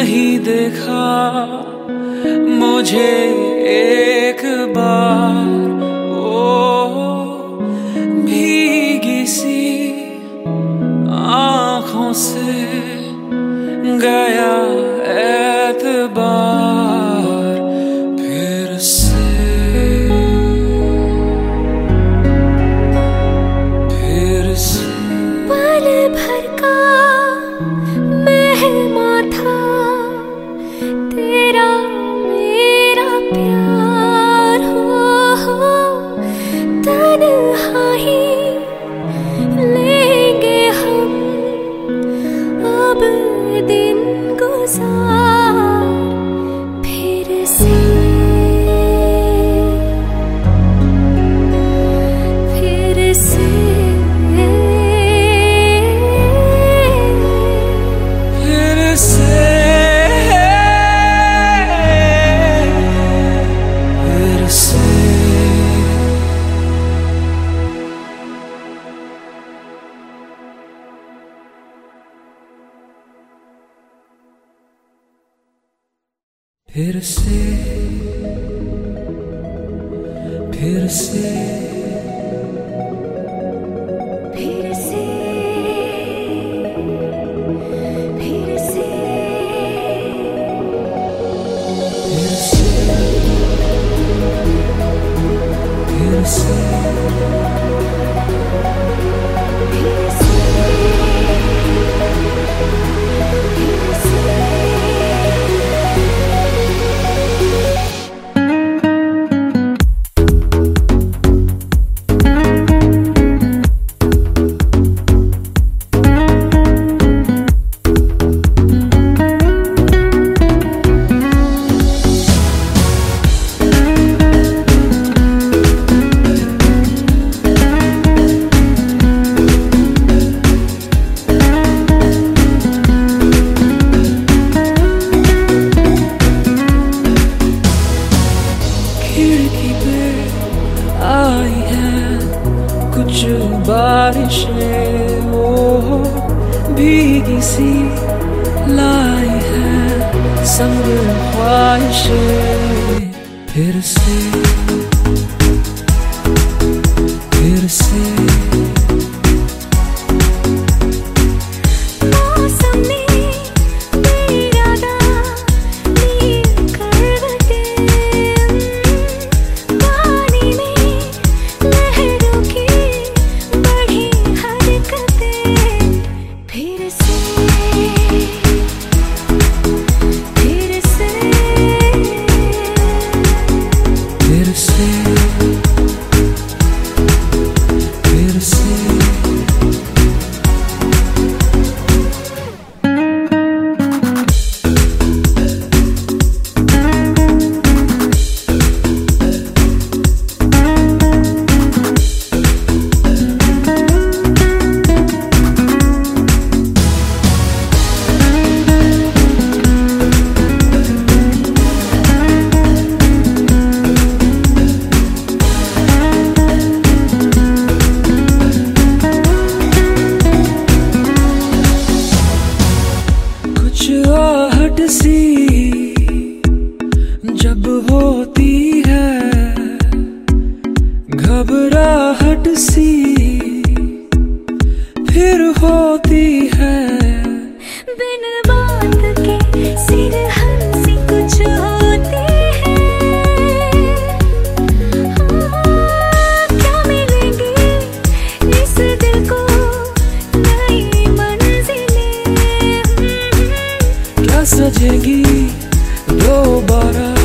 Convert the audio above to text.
नहीं देखा मुझे एक बार, ओ भीगी सी आँखों से गया एतबार फिर से। पल भर का मेहमां था तेरा मेरा प्यार, हो तन्हाई लेंगे हम अब दिन गुजार फिर से। फिर से फिर से फिर से फिर से फिर से खिड़की पे आई है कुछ बारिशें, ओ भीगी सी लाई है संग ख्वाहिशें फिर से फिर से। आहट सी जब होती है, घबराहट सी फिर होती है, बिन बात के सिर हंसी कुछ होती है। क्या मिलेंगी इस दिल को नई मंजिलें, क्या सजेगी दोबारा